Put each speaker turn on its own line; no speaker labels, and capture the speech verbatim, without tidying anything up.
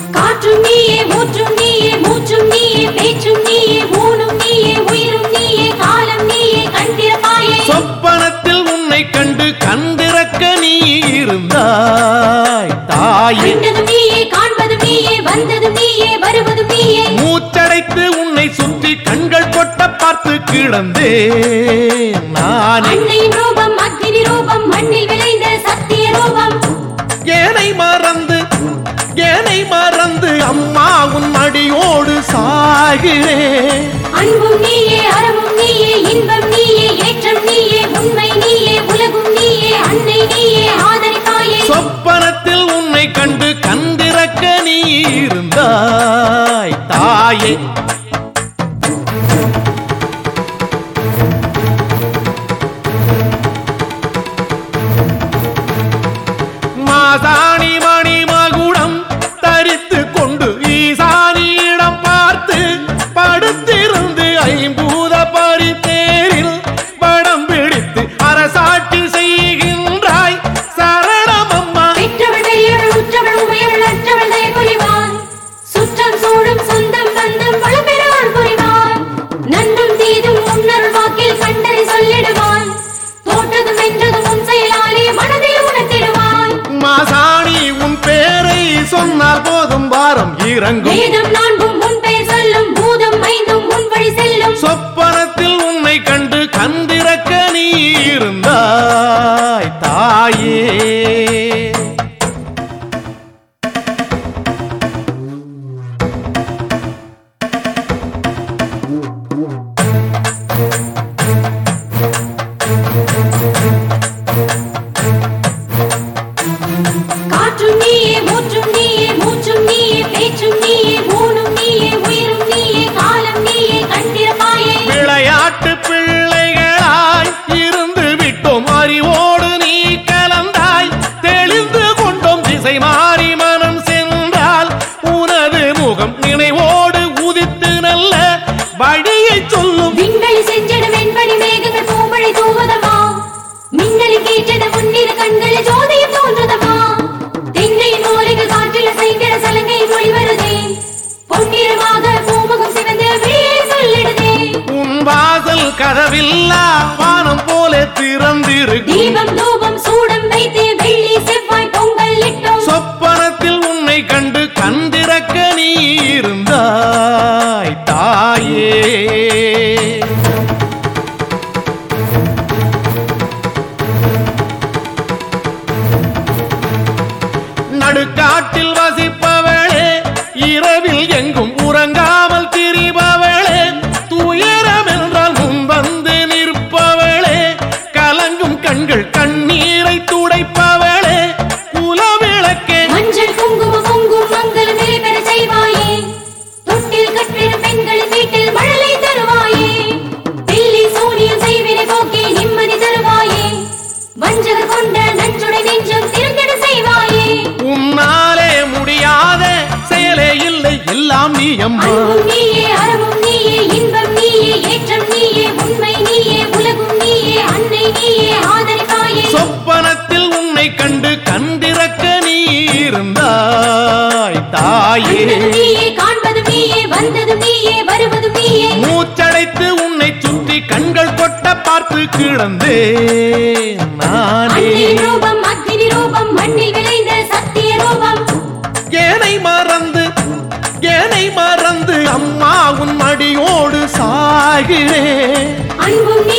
காற்றும் நீயே, ஊற்றும் நீயே, மூச்சும் நீயே, பேச்சும் நீயே, ஊனும் நீயே, உயிரும் நீயே, காலம் நீயே, கண்டிருப்பாயே.
சொப்பனத்தில் உன்னை கண்டு கண்டிருக்க நீ இருந்தாய் தாயே.
கண்டதும் நீயே, காண்பதும் நீயே, வந்ததும் நீயே, வருவதும் நீயே.
மூச்சடைத்து உன்னை சுற்றி கண்கள் கொட்ட பார்த்து கிடந்தே நானே.
அன்னையின் ரூபம் அக்னி ரூபம், மண்ணில் விளைந்த சத்திய ரூபம்.
ஏனை மறந்து ஏனை மறந்து அம்மா உன் மடியோடு சாகிறேன்.
அன்பும் நீயே, அறமும் நீயே, இன்பம் நீயே, ஏற்றம் நீயே, உண்மை நீயே, உலகும் நீயே, அன்னை நீயே, ஆதரிப்பாயே.
சொப்பனத்தில் உன்னை கண்டு கண்டிருக்க நீ இருந்தாய் தாயே. மாசாணி மணி மகுடம் தரித்து கொண்டு ஈசானியிடம் பார்த்து படுத்திருந்து ஐம்பூத பரித்தேரில் படம் பிடித்து அரசாட்சி செய்கின்றாய் சரணம் அம்மா.
பெற்றவள் பெரியவள் உற்றவள் உமையவள் அற்றவள் தயை புரிவான். சுற்றம் சூழும் சொந்தம் பந்தம் பலபெறாள் புரிவான். நன்றும் தீதும் முன்னருள் வாக்கில் கண்டறி சொல்லிடுவான். தோற்றதும் வென்றதும் உன் செயலாலே மனதில் உணர்த்திடுவான்.
மாசாணி உன் பேரை சொன்னால் போதும் வாரம் இறங்கும்.
வேதம் நான்கும் உன் பெயர் சொல்லும், பூதம் ஐந்தும் உன் வழி செல்லும்.
சொப்பனத்தில் உன்னை கண்டு கண்டிருக்க நீ இருந்தாய் தாயே.
காற்றும் நீயே, ஊற்றும் நீயே, மூச்சும் நீயே, பேச்சும் நீயே, ஊனும் நீயே, உயிரும் நீயே, காலம் நீயே, கண்டிருப்பாயே.
விளையாட்டு பிள்ளைகளாய் இருந்து விட்டோம், அறிவோடு நீ கலந்தாய் தெளிந்து கொண்டோம். திசை மாறி மனம் சென்றால் உனது முகம் நினைவோடு உதித்து நல்ல வழியை சொல்லும்.
விண்வெளி செஞ்சிடும் வெண்பனி மேகங்கள் பூமழை தூவதமா, மின்னலி கேட்டது முன்னிரு கண்கள் ஜோதியும் தோன்றுதமா. தென்னையின் ஓலைகள் காற்றில் செய்திட சலங்கை மொழி வருதே, பொன்னிறமாக பூமுகம் சிவந்த விழியை சொல்லிடுதே.
உன் வாசல் கதவில்லா வானம் போல திறந்திருக்கும்.
தீபம் தூபம் சூடம் வைத்து வெள்ளி செவ்வாய் பொங்கல் இட்டோம்.
சொப்பனத்தில் உன்னை கண்டு கண்டிருக்க நீ இருந்தாய் தாயே. நடுக்காட்டில் வசிப்பவளே, இரவில் எங்கும் உறங்காமல் திரிபவளே, துயரம் என்றால் முன் வந்து நிற்பவளே, கலங்கும் கண்கள் கண்ணீரை துடைப்பவளே, குலவிளக்கே.
மஞ்சள் குங்குமம் பொங்கும் மங்களம் நிலை பெற செய்வாயே, தொட்டில் கட்டிடும் பெண்களின் வீட்டில் மழலை தருவாயே. வெள்ளி சூனியம் செய்வினை போக்கி நிம்மதி தருவாயே, வஞ்சகர் கொண்ட நஞ்சுடை நெஞ்சம் திருந்திட செய்வாயே.
உன்னாலே முடியாத செயலே இல்லை, எல்லாம் நீ அம்மா.
அன்பும் நீயே, அறமும் நீயே, இன்பம் நீயே, ஏற்றம் நீயே, உண்மை நீயே, உலகும் நீயே, அன்னை நீயே, ஆதரிப்பாயே.
சொப்பனத்தில் உன்னை கண்டு கண்டிருக்க நீ இருந்தாய் தாயே.
கண்டதும் நீயே, காண்பதும் நீயே, வந்ததும் நீயே, வருவதும் நீயே.
மூச்சடைத்து உன்னை சுற்றி கண்கள் கொட்ட பார்த்து கிடந்தே நானே.
அன்னையின் ரூபம் அக்னி ரூபம், மண்ணில் விளைந்த சத்திய ரூபம்.
ஏனை மறந்து ஏனை மறந்து அம்மா உன் மடியோடு சாகிறேன்.
அன்பும்